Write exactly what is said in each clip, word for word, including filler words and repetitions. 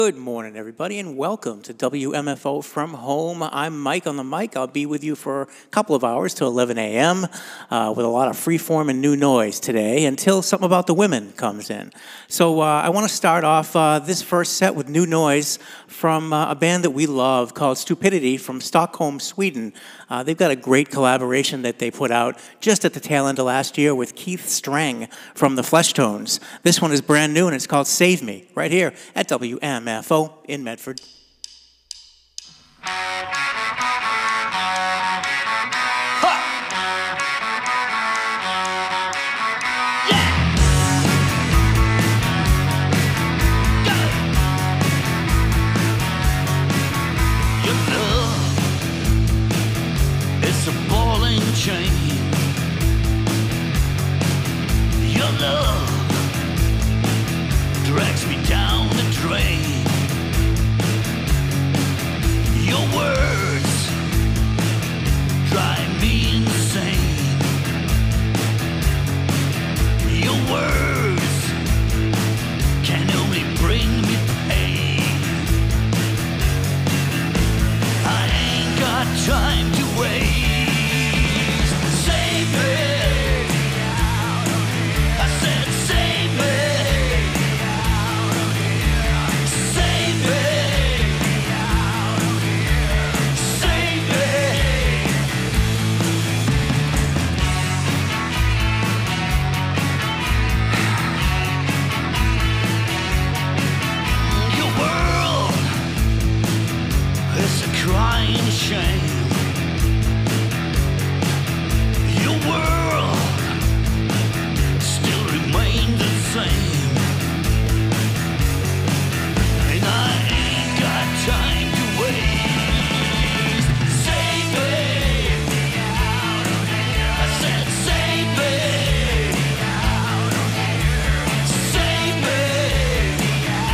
Good morning, everybody, and welcome to W M F O From Home. I'm Mike on the mic. I'll be with you for a couple of hours till eleven a m Uh, with a lot of freeform and new noise today until something about the women comes in. So uh, I want to start off uh, this first set with new noise from uh, a band that we love called Stupidity from Stockholm, Sweden. Uh, they've got a great collaboration that they put out just at the tail end of last year with Keith Strang from the Fleshtones. This one is brand new and it's called Save Me, right here at W M F O in Medford. Chain. Your love drags me down the drain. Your words drive me insane. Your words can only bring me pain. I ain't got time to wait. Crying shame. Your world still remains the same, and I ain't got time to waste. Save me, I said save me, save me,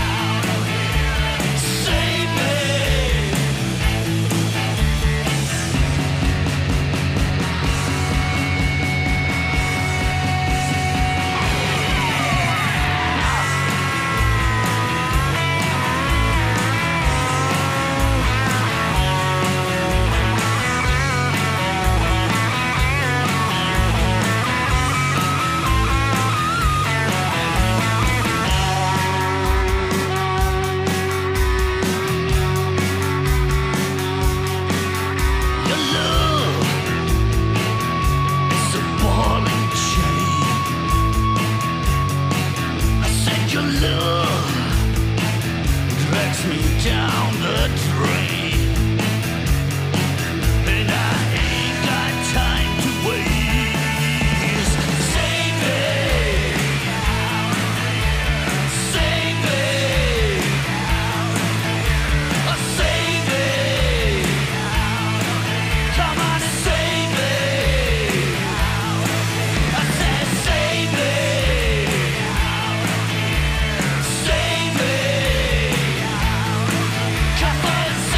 save me. Save me!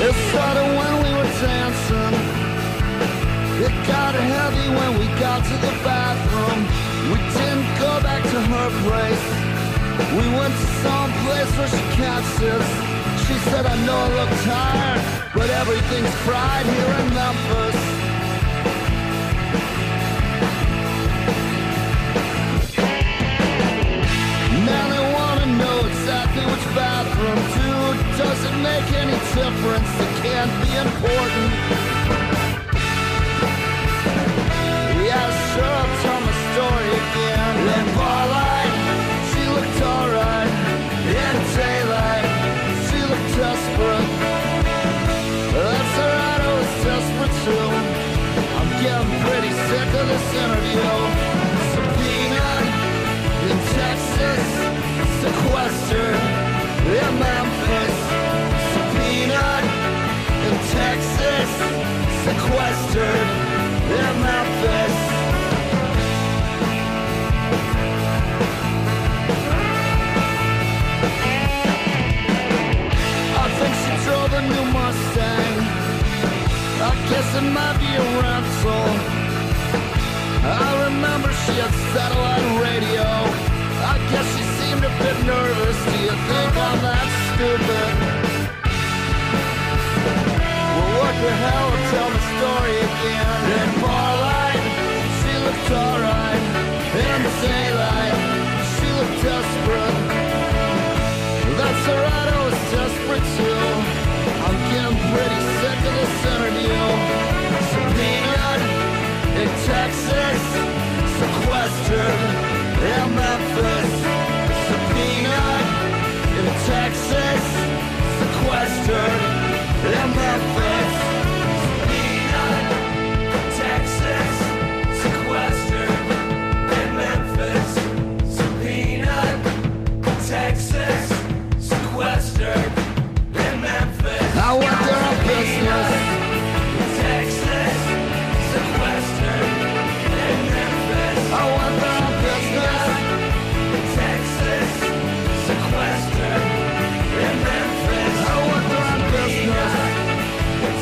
It started when we were dancing. It got heavy when we got to the bathroom. We didn't go back to her place. We went to some place where she can't sit. She said, I know I look tired, but everything's fried here in Memphis. Now they wanna know exactly which bathroom. Dude, does it make any difference? It can't be important. Yeah, sure, I'll tell my story again. In Barlight, she looked alright. In daylight, she looked desperate. That's alright, I was desperate too. I'm getting pretty sick of this interview. Subpoenaed in Texas, sequestered in Memphis. Subpoenaed in Texas, sequestered in Memphis. I think she drove a new Mustang. I guess it might be a rental. I remember she had satellite radio. I guess she seemed a bit nervous. Do you think I'm that stupid? Well, what the hell? I'll tell my story again. In Barlight, she looked alright. In daylight, she looked desperate. That's alright, I was desperate too. I'm getting pretty sick of this interview. Subpoenaed in Texas, sequestered in Memphis. Subpoenaed in Texas, sequestered in Memphis. Subpoenaed in Texas, sequestered in Memphis. Subpoenaed in Texas, sequestered in Memphis. I went there on business. Texas, sequestered in Memphis. I went there on business. Texas, sequestered in Memphis. I went there on business.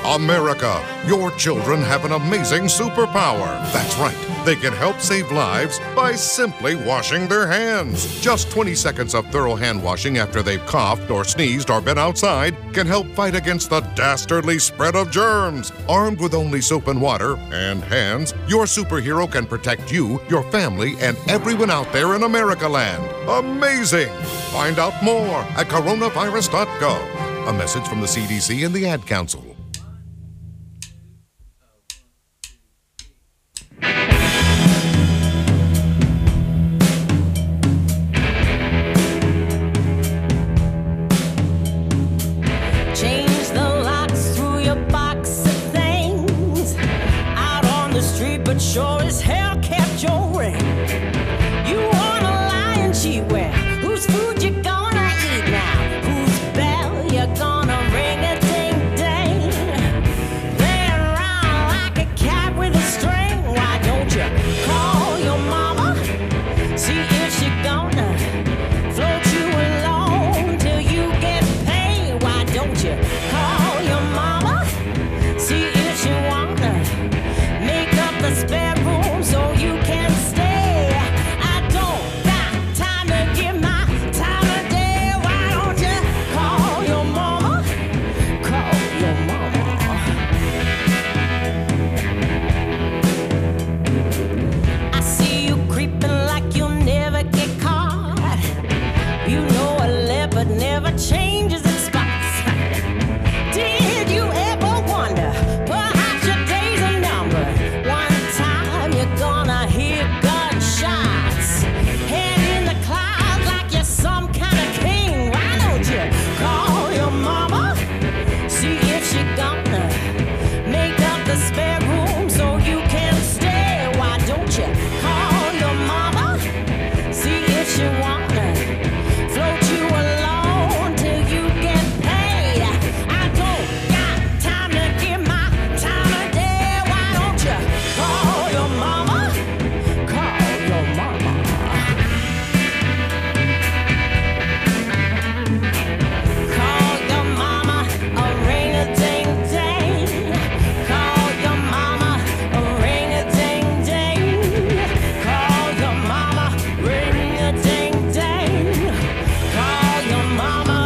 America, your children have an amazing superpower. That's right. They can help save lives by simply washing their hands. Just twenty seconds of thorough hand washing after they've coughed or sneezed or been outside can help fight against the dastardly spread of germs. Armed with only soap and water and hands, your superhero can protect you, your family, and everyone out there in America land. Amazing! Find out more at coronavirus dot gov. A message from the C D C and the Ad Council. Change the locks through your box of things. Out on the street, but sure as hell kept your ring. You wanna lie and cheat with? Whose food you gonna eat now? Whose bell you gonna ring a ding ding? Playing around like a cat with a string. Why don't you call your mama? See if she gonna float you along till you get paid. Why don't you call your mama? See if she wanna make up the spare room so you can stay. I don't got time to give my time of day. Why don't you call your mama? Call your mama. I see you creeping like you'll never get caught. You know a leopard never changes its spots. Did you ever wonder, perhaps your days are numbered? One time you're gonna hear gunshots. Head in the clouds like you're some kind of king. Why don't you call your mama? See if she gonna make up the spare room so you can stay. Why don't you call your mama? See if she wanna float you alone till you get paid. I don't got time to give my time of day. Why don't you call your mama? Call your mama. Call your mama a ring-a-ding-ding. Call your mama a ring-a-ding-ding. Call your mama ring-a-ding-ding. Call your mama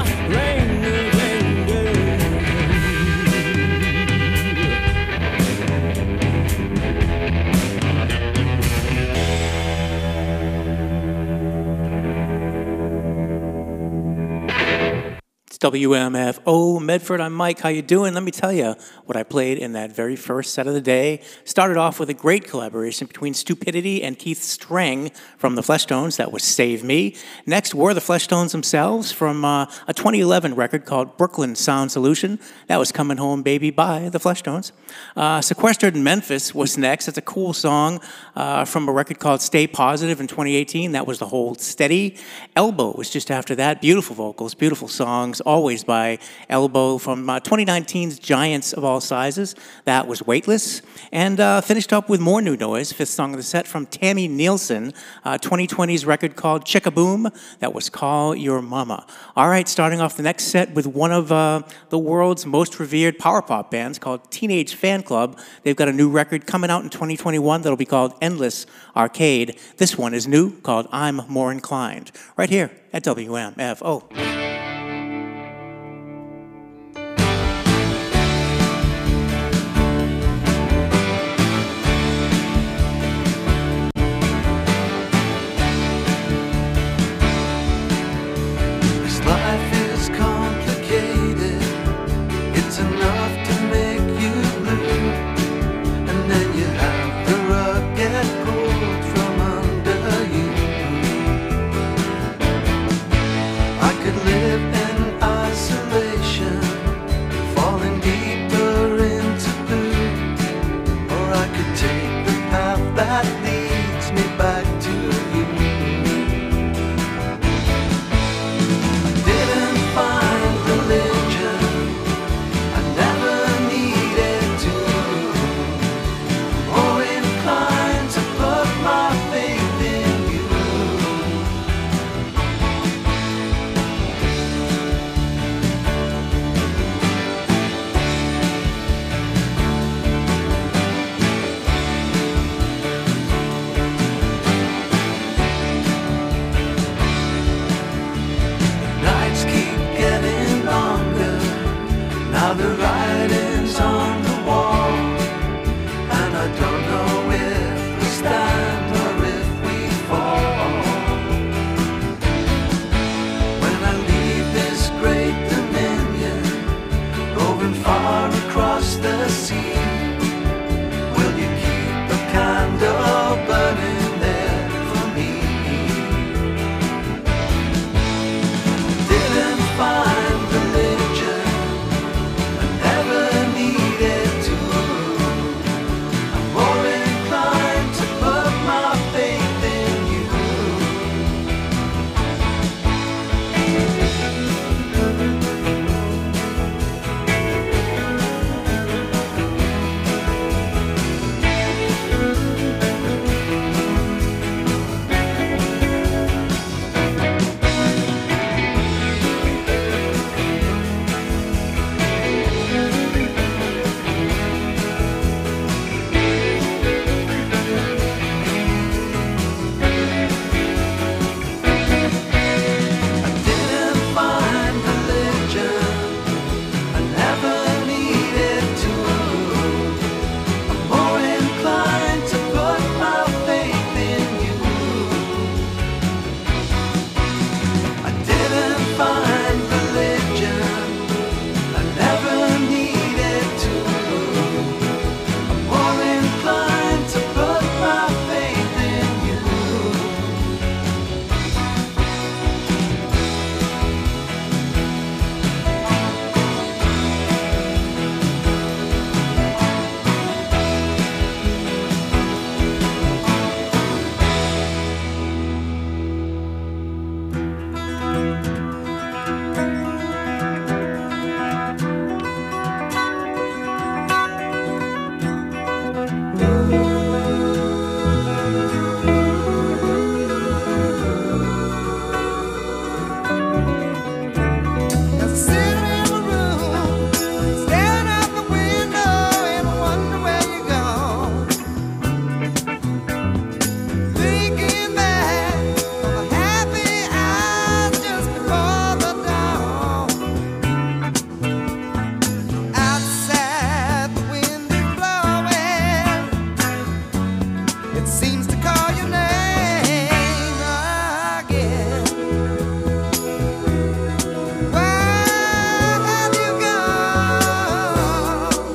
It's W M F O Medford. I'm Mike. How you doing? Let me tell you what I played in that very first set of the day. Started off with a great collaboration between Stupidity and Keith Strang from the Fleshtones. That was Save Me. Next were the Fleshtones themselves from uh, a twenty eleven record called Brooklyn Sound Solution. That was Coming Home Baby by the Fleshtones. Uh, Sequestered in Memphis was next. It's a cool song uh, from a record called Stay Positive in twenty eighteen. That was the Hold Steady. Elbow was just after that. Beautiful vocals, beautiful songs, always by Elbow from uh, twenty nineteen's Giants of All Sizes. That was Weightless. And uh, finished up with more new noise, fifth song of the set from Tammy Nielsen, uh, twenty twenty's record called Chickaboom. That was Call Your Mama. All right, starting off the next set with one of uh, the world's most revered power pop bands called Teenage Fan Club. They've got a new record coming out in twenty twenty-one that'll be called Endless Arcade. This one is new, called I'm More Inclined, right here at W M F O. This life is complicated. It's enough to make you blue. And then you have the rug get pulled from under you. I could live the sea. Will you keep the candle burning there for me? Didn't find religion, I never needed to. I'm more inclined to put my faith in you. I didn't find religion, I never needed to. I'm more inclined to put my faith in you. I didn't find religion, I never needed to. I'm more inclined to put my faith in you. As I sit in my room, staring out the window and wonder where you go. Thinking back on the happy hours just before the dawn. Outside the wind is blowing, it seems to call your name again. Where have you gone?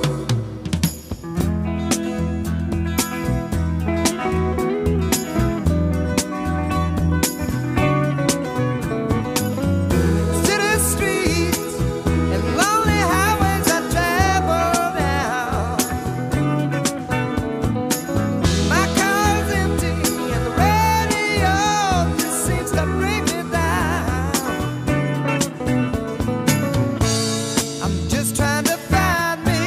City streets and lonely highways I travel down. My car's empty and the radio just seems to bring me down. I'm just trying to find me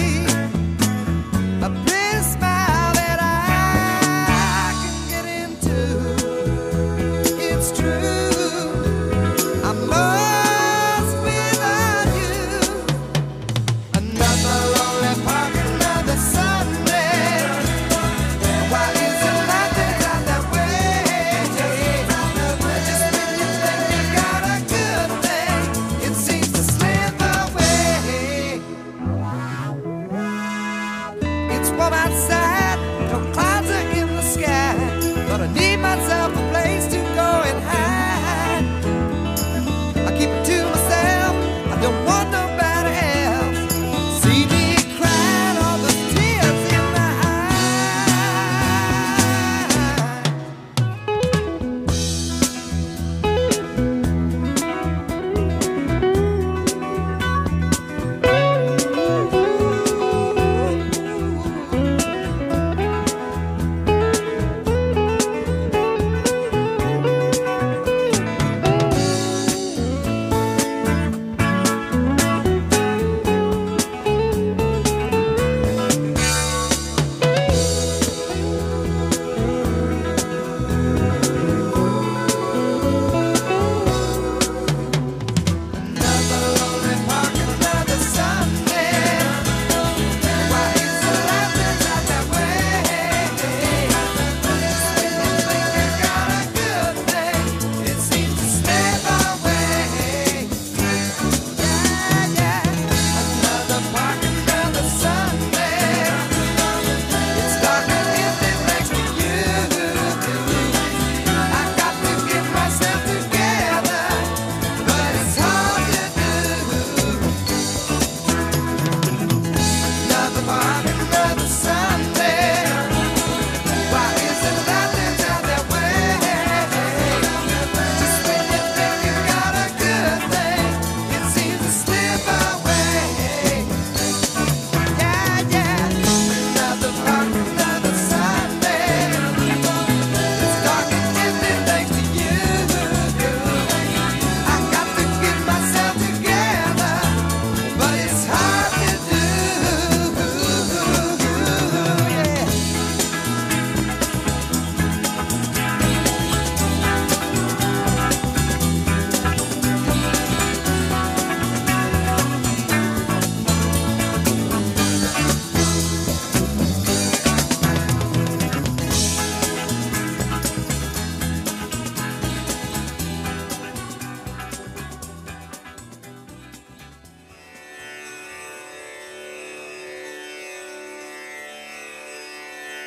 a pretty smile that I can get into. It's true, I'm lost without you. Another lonely park, another Sunday. Why is it like this out that way? Just when you think you got a good thing, it seems to slip away. It's warm outside, no clouds are in the sky, but I need myself a place to go and hide. I keep it to myself, I don't want nobody else. See me crying, all the tears in my eyes.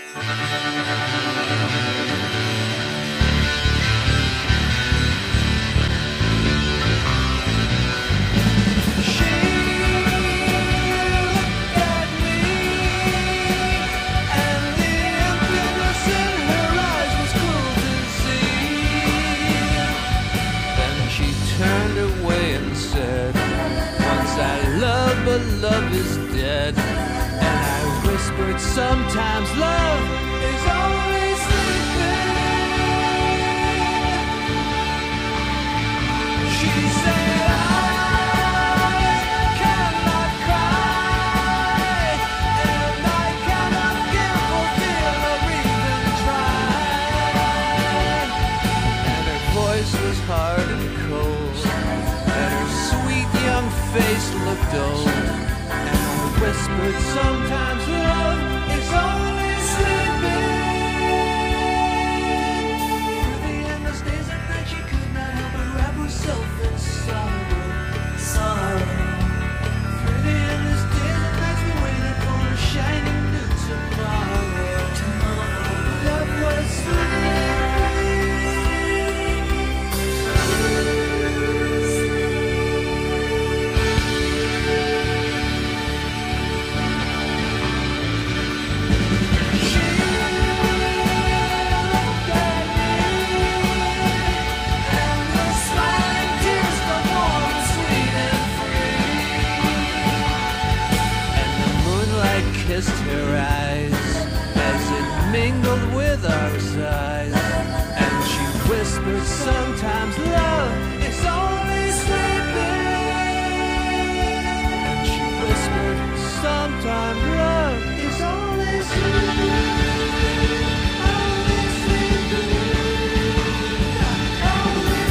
But love is dead. And I whispered, sometimes love is only sleeping. She said, I cannot cry, and I cannot give or feel or even try. And her voice was hard and cold, and her sweet young face looked old. Whispered, sometimes love is only sleeping. Through the endless days and nights, she could not help but wrap herself in sorrow, sorrow. Through the endless days and nights, we waited for a shining new tomorrow, tomorrow. Love was sleeping. Kissed her eyes as it mingled with our sighs, and she whispered, sometimes love is only sleeping. And she whispered, sometimes love is only sleeping. Only sleeping. Only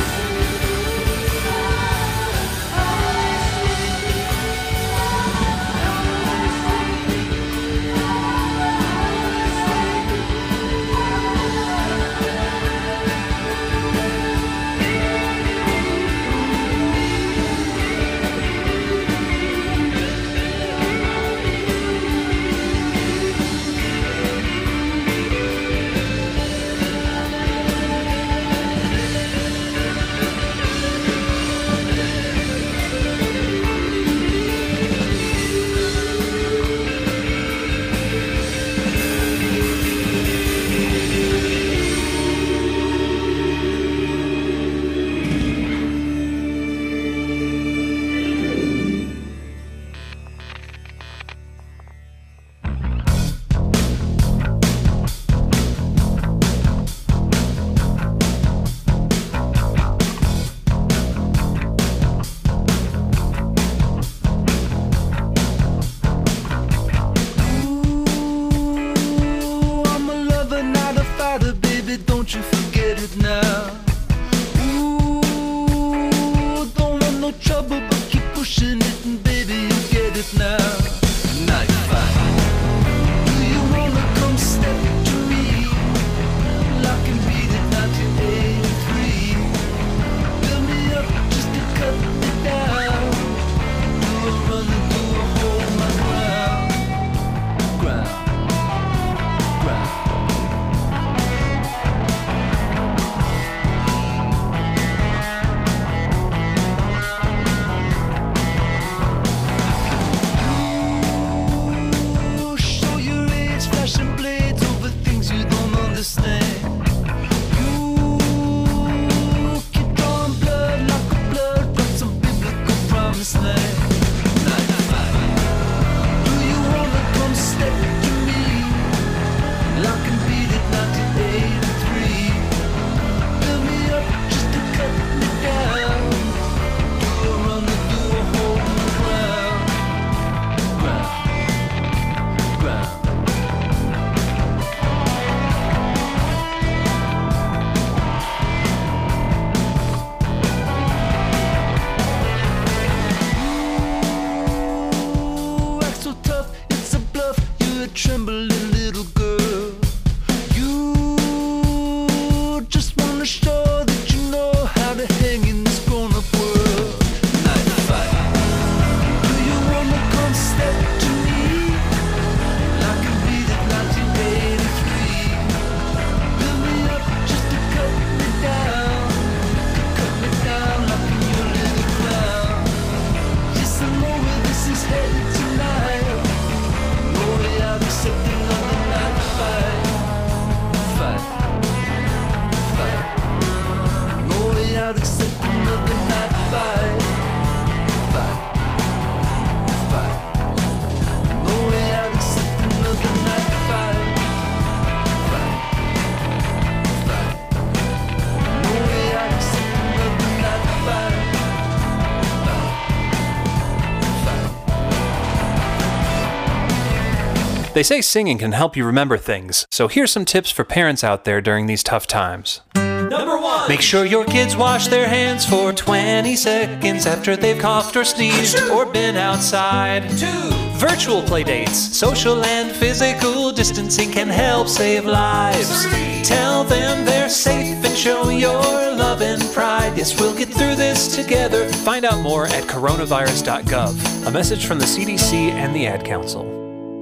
They say singing can help you remember things, so here's some tips for parents out there during these tough times. Number one. Make sure your kids wash their hands for twenty seconds after they've coughed or sneezed or been outside. Two. Virtual playdates, social and physical distancing can help save lives. Three. Tell them they're safe and show your love and pride. Yes, we'll get through this together. Find out more at coronavirus dot gov. A message from the C D C and the Ad Council.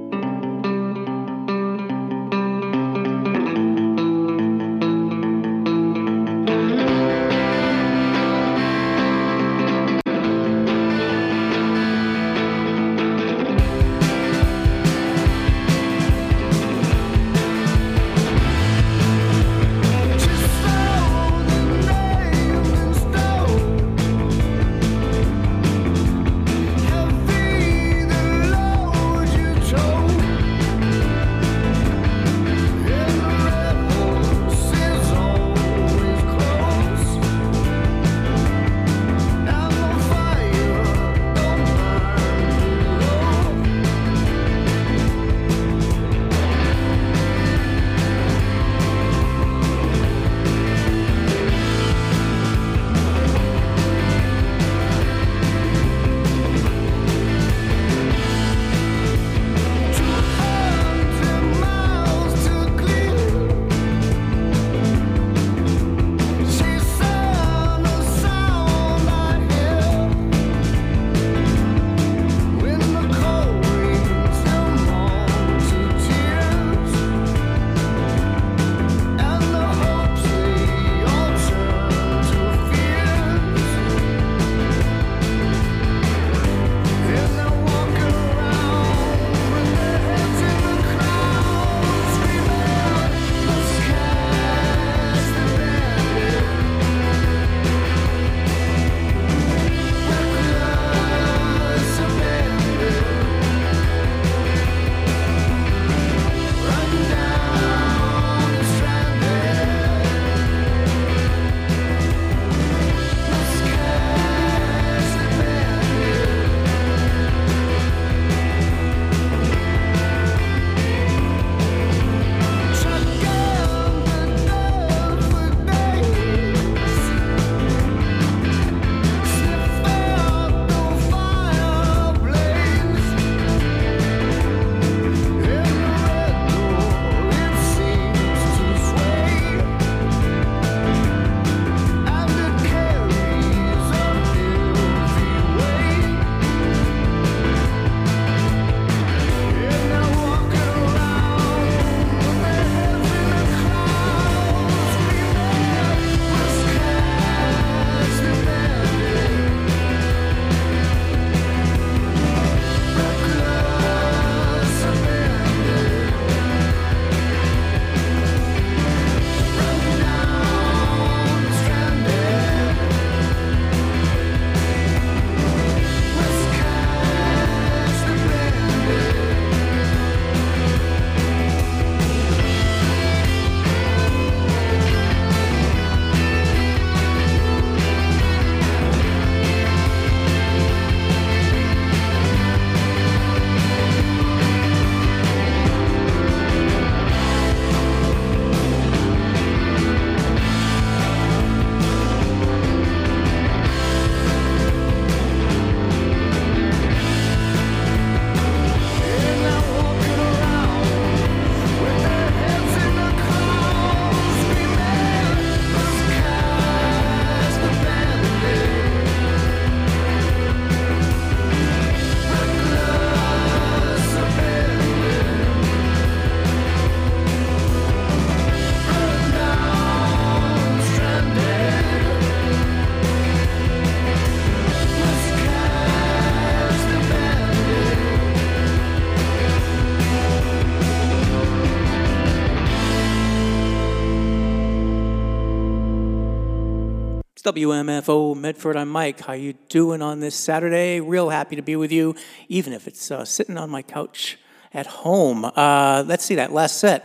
W M F O Medford, I'm Mike. How you doing on this Saturday? Real happy to be with you, even if it's uh, sitting on my couch at home. Uh, let's see that last set.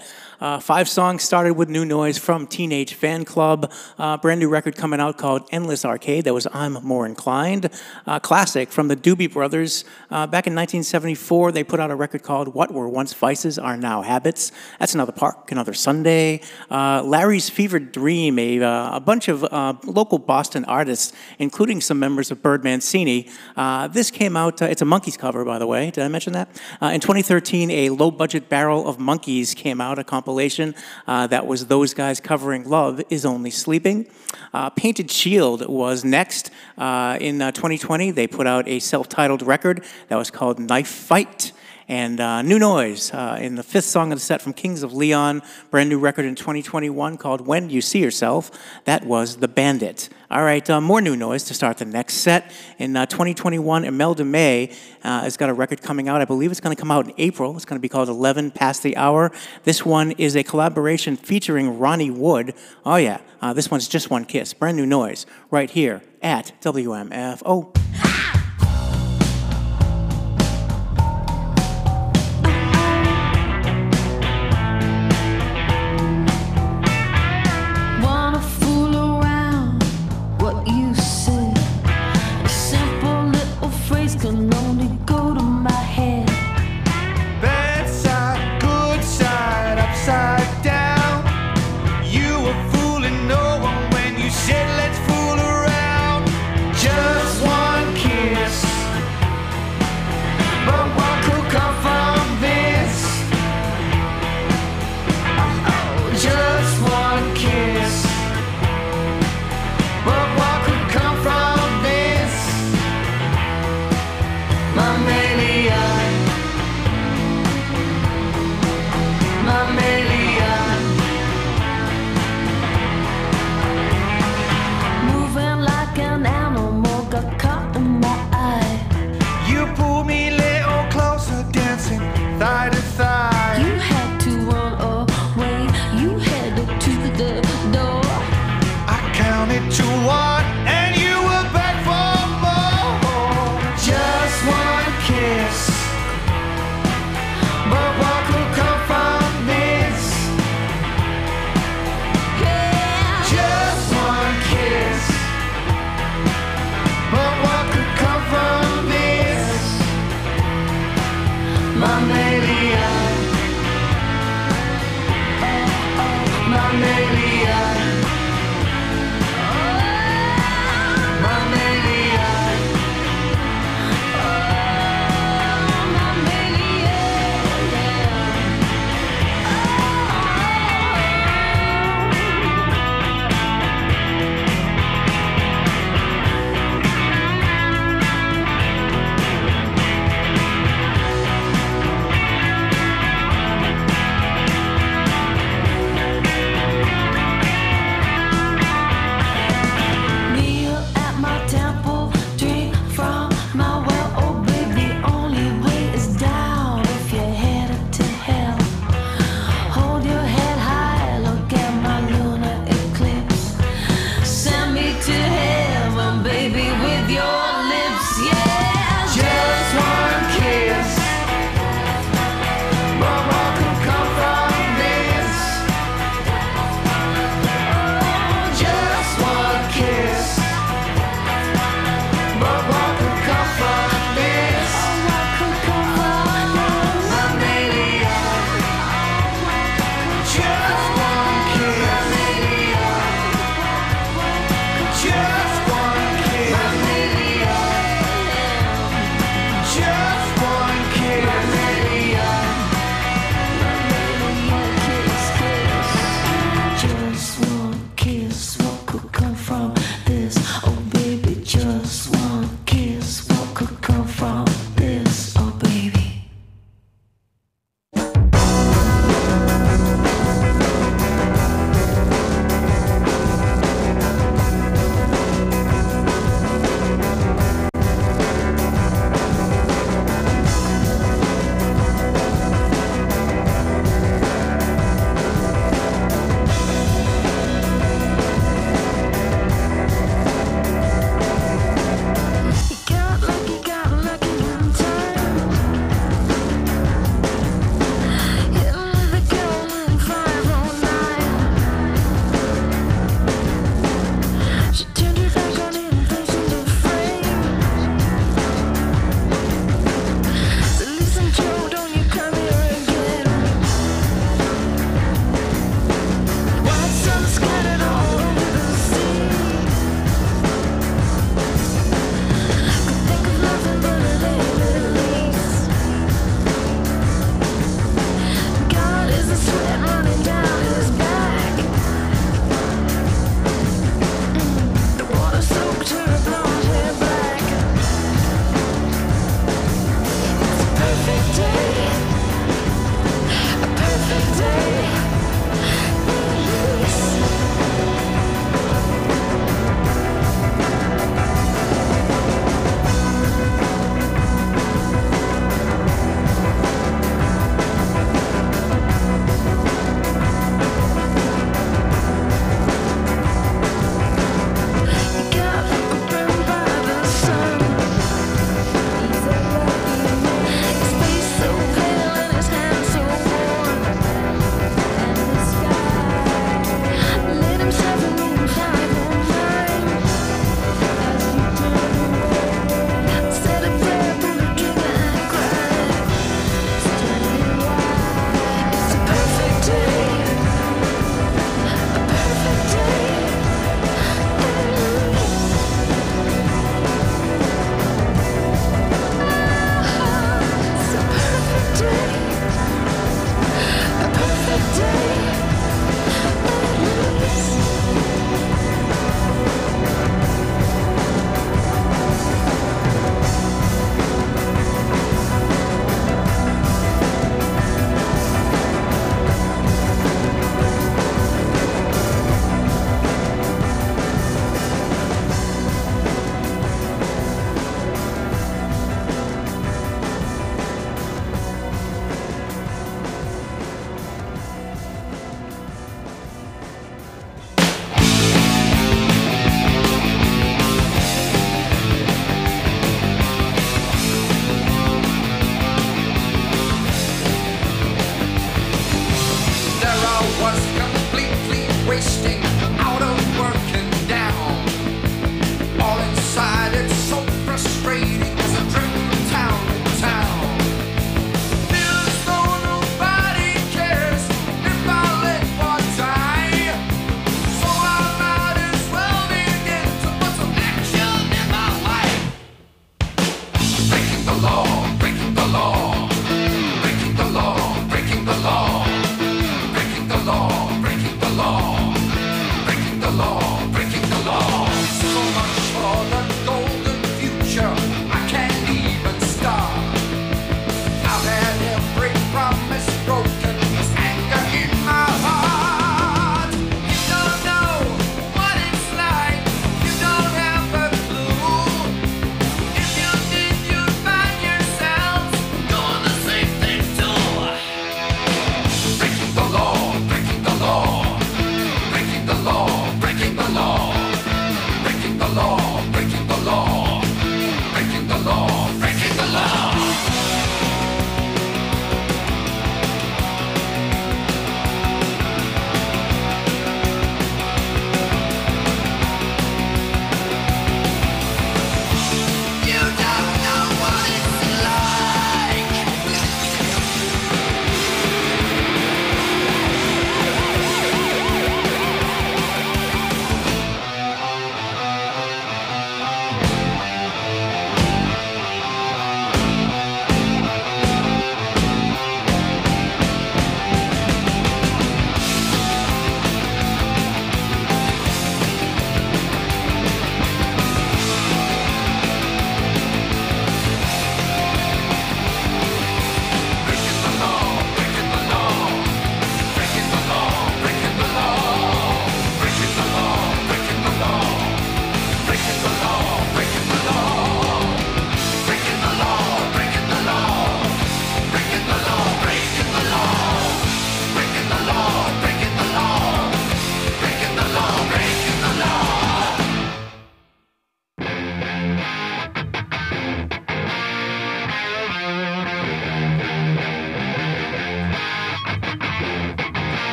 Uh, five songs started with new noise from Teenage Fan Club. Uh, brand new record coming out called Endless Arcade. That was I'm More Inclined. Uh, classic from the Doobie Brothers. Uh, back in nineteen seventy-four, they put out a record called What Were Once Vices Are Now Habits. That's Another Park, Another Sunday. Uh, Larry's Fevered Dream, a, uh, a bunch of uh, local Boston artists, including some members of Bird Mancini. Uh, this came out, uh, it's a Monkees cover, by the way. Did I mention that? Uh, in twenty thirteen, a low-budget Barrel of Monkeys came out, a compilation uh, that was those guys covering Love Is Only Sleeping. Uh, Painted Shield was next. Uh, in uh, twenty twenty, they put out a self-titled record that was called Knife Fight. And uh, new noise uh, in the fifth song of the set from Kings of Leon, brand new record in twenty twenty-one called When You See Yourself. That was The Bandit. All right, uh, more new noise to start the next set. In uh, twenty twenty-one, Imelda May uh, has got a record coming out. I believe it's going to come out in April. It's going to be called eleven Past the Hour. This one is a collaboration featuring Ronnie Wood. Oh, yeah, uh, this one's Just One Kiss. Brand new noise right here at W M F O. One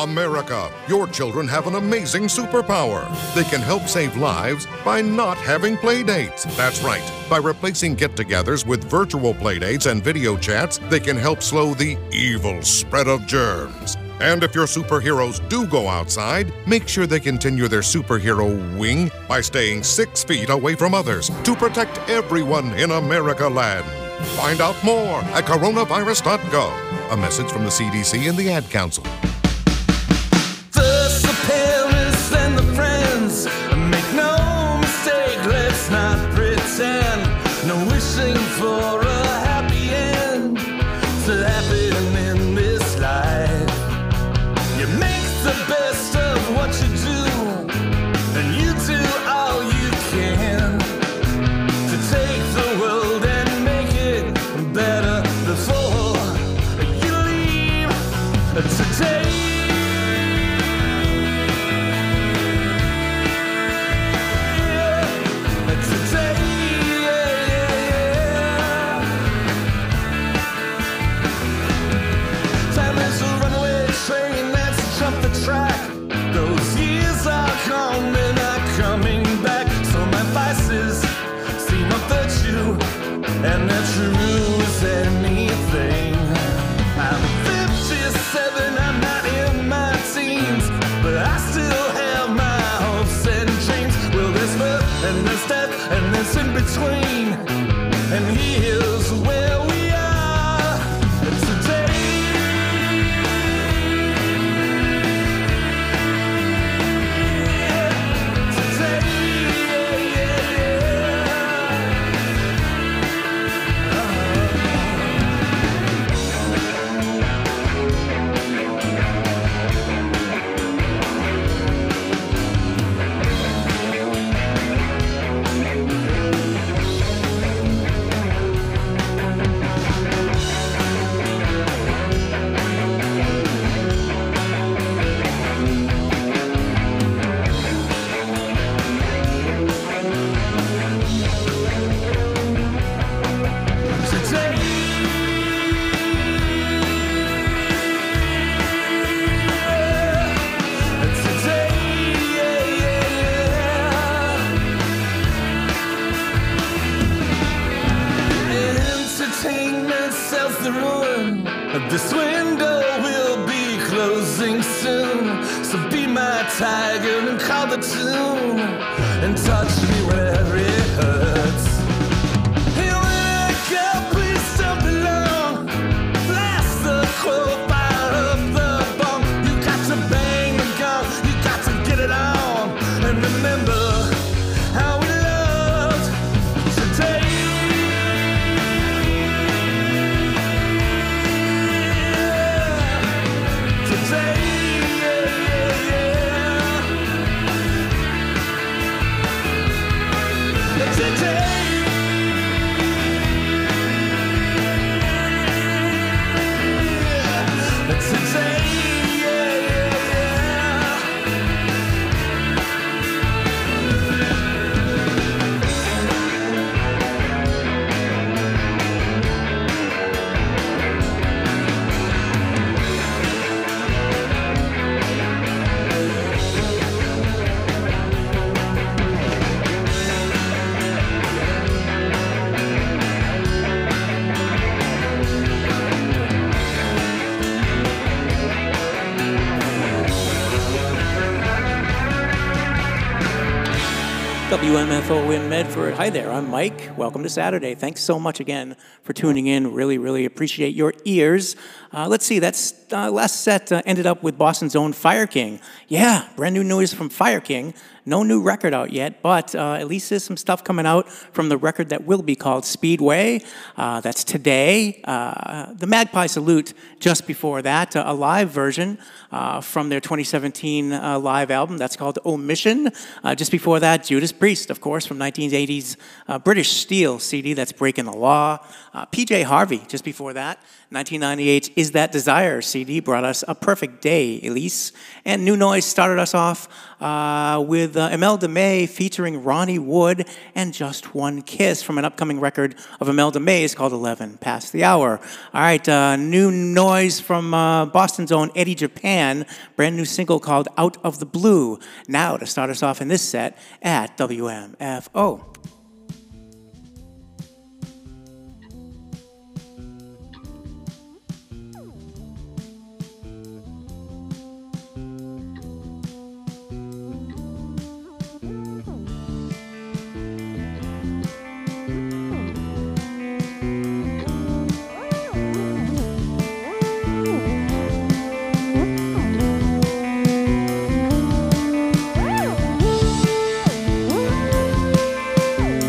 America, your children have an amazing superpower. They can help save lives by not having play dates. That's right. By replacing get-togethers with virtual play dates and video chats, they can help slow the evil spread of germs. And if your superheroes do go outside, make sure they continue their superhero wing by staying six feet away from others to protect everyone in America land. Find out more at coronavirus dot gov. A message from the C D C and the Ad Council. First the parents, then the friends. Make no mistake, let's not pretend. No wishing for a happy end to happen in this life. You make the best of what you do, and you do all you can to take the world and make it better before you leave today. And they're true as anything. I'm fifty-seven, I'm not in my teens, but I still have my hopes and dreams. Well, there's birth and there's death and there's in between, and here's where we are today. Today, yeah, yeah, yeah. This window will be closing soon, so be my tiger and call the tune and touch me where it hurts. Hey, when I go, please don't be long. Blast the quote, fire up the bomb. You got to bang the gong, you got to get it on, and remember how we loved today. W M F O in Medford. Hi there, I'm Mike. Welcome to Saturday. Thanks so much again for tuning in. Really, really appreciate your ears. Uh, let's see, that's uh, last set uh, ended up with Boston's own Fire King. Yeah, brand new news from Fire King. No new record out yet, but uh, at least there's some stuff coming out from the record that will be called Speedway. Uh, that's today. Uh, the Magpie Salute just before that, uh, a live version uh, from their twenty seventeen uh, live album. That's called Omission. Uh, just before that, Judas Priest, of course, from nineteen eighties uh, British Steel C D, that's Breaking the Law. Uh, P J Harvey, just before that. nineteen ninety-eight Is That Desire C D brought us A Perfect Day, Elise. And New Noise started us off uh, with uh, Imelda May featuring Ronnie Wood and Just One Kiss from an upcoming record of Imelda May's called eleven Past the Hour. All right, uh, new noise from uh, Boston's own Eddie Japan, brand new single called Out of the Blue. Now to start us off in this set at W M F O. Woo!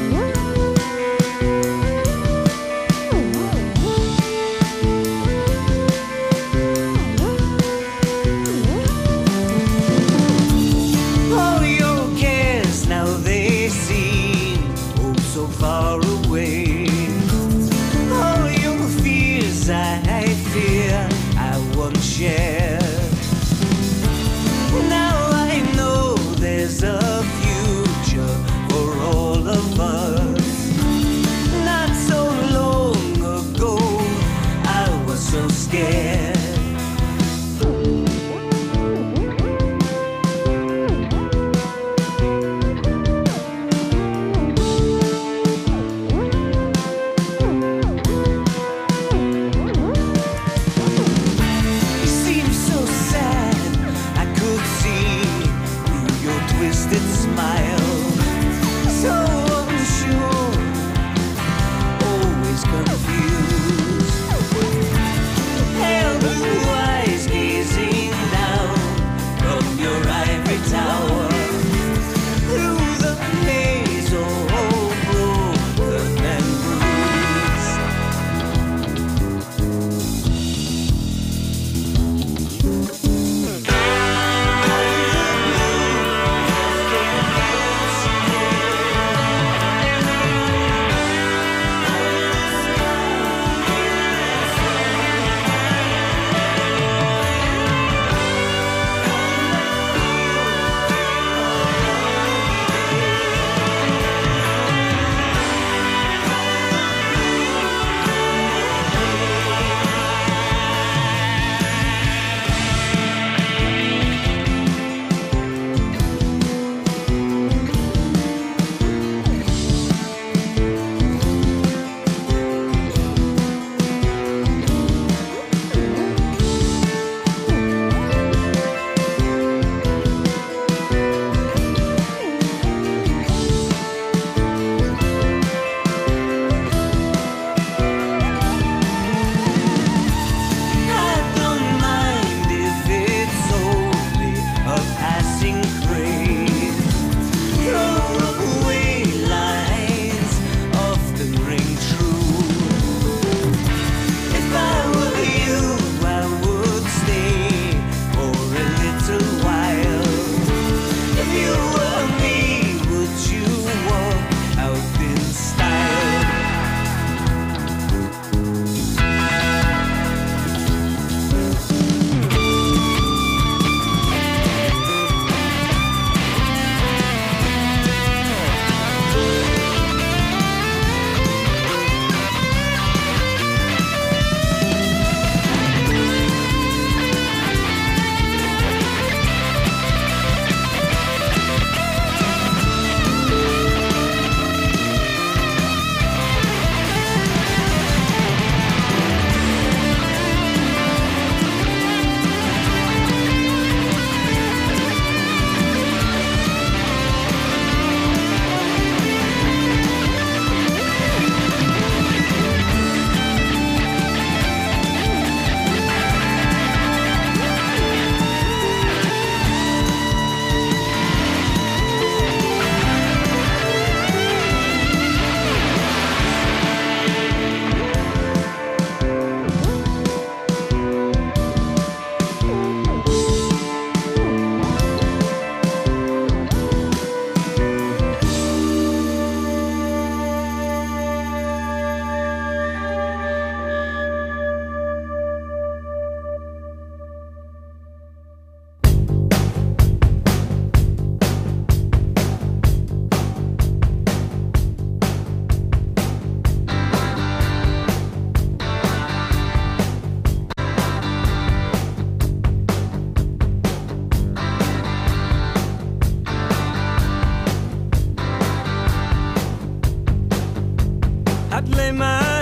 my